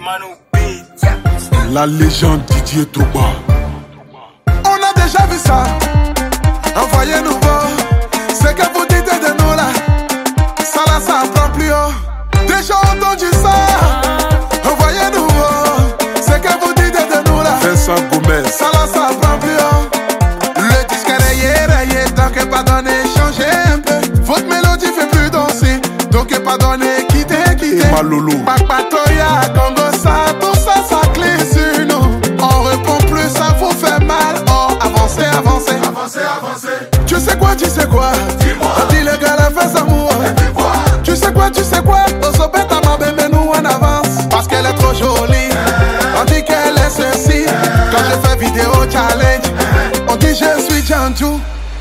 La légende Didier Toba. On a déjà vu ça. Envoyez-nous voir. C'est que vous dites de nous là. Ça là, ça prend plus haut. Déjà entendu ça. Envoyez-nous voir. C'est que vous dites de nous là. Vincent Gomez. Ça là, ça prend plus haut. Le disque est rayé, donc pardonnez, changez un peu. Votre mélodie fait plus danser, donc pardonnez, quittez. Malolo. Papatoya, Congo, ça, tout ça, ça clé sur nous. On répond plus, ça vous fait mal. Oh, avancez. Tu sais quoi? Dis-moi. On dit le gars, la fait amour. Tu sais quoi? On s'opère ta main, mais nous on avance. Parce qu'elle est trop jolie. On dit qu'elle est ceci. Quand je fais vidéo challenge, on dit je suis Janju.